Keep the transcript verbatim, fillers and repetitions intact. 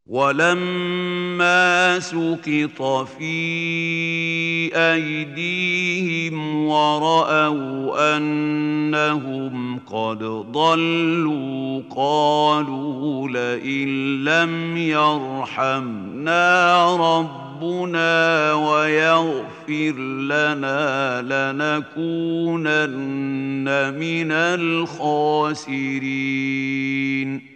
ولما سقط في أيديهم ورأوا أنهم قد ضلوا قالوا لئن لم يرحمنا ربنا ويغفر لنا لنكونن من الخاسرين